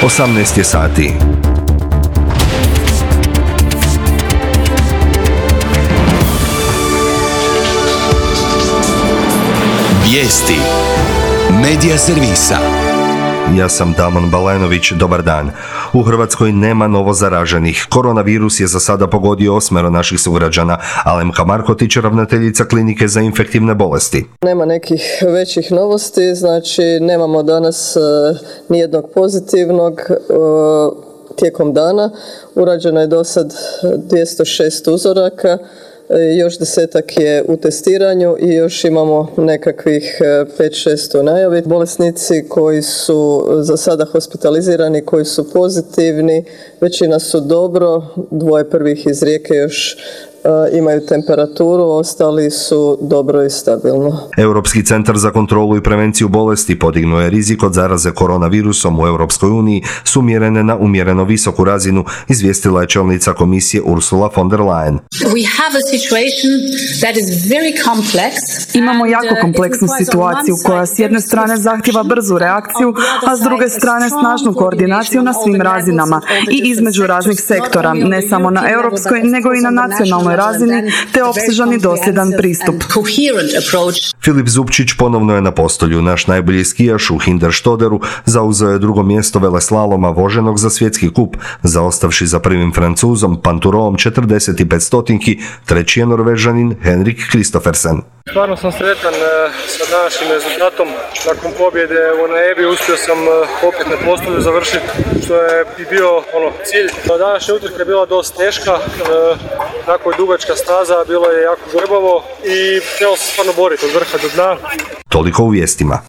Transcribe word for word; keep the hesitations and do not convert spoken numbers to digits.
osamnaest je sati. Vijesti Medija servisa. Ja sam Damon Balenović, dobar dan. U Hrvatskoj nema novo zaraženih. Koronavirus je za sada pogodio osmero naših sugrađana. Alemka Markotić, ravnateljica klinike za infektivne bolesti. Nema nekih većih novosti, znači nemamo danas uh, nijednog pozitivnog uh, tijekom dana. Urađeno je do sad dvjesto šest uzoraka. Još desetak je u testiranju i još imamo nekakvih pet šest u najavi. Bolesnici koji su za sada hospitalizirani, koji su pozitivni, većina su dobro, dvoje prvih iz Rijeke još imaju temperaturu, ostali su dobro i stabilno. Europski centar za kontrolu i prevenciju bolesti podignuo je rizik od zaraze koronavirusom u Europskoj uniji s umjerene na umjereno visoku razinu, izvijestila je čelnica komisije Ursula von der Leyen. We have a situation that is very complex. Imamo jako kompleksnu situaciju koja s jedne strane zahtjeva brzu reakciju, a s druge strane snažnu koordinaciju na svim razinama i između raznih sektora, ne samo na europskoj, nego i na nacionalnoj razini, te opsežan i dosljedan pristup. Filip Zupčić ponovno je na postolju. Naš najbolji skijaš u Hinderstoderu zauzeo je drugo mjesto veleslaloma voženog za svjetski kup, zaostavši za prvim Francuzom Panturoom četrdeset pet stotinki, treći je Norvežanin Henrik Kristoffersen. Stvarno sam sretan sa današnjim rezultatom. Nakon pobjede u Naebi uspio sam opet na postolju završiti, što je i bio ono, cilj. Današnja utrka je bila dosta teška, tako je dugačka staza, bilo je jako grbavo i trebalo se stvarno boriti od vrha do dna. Toliko u vijestima.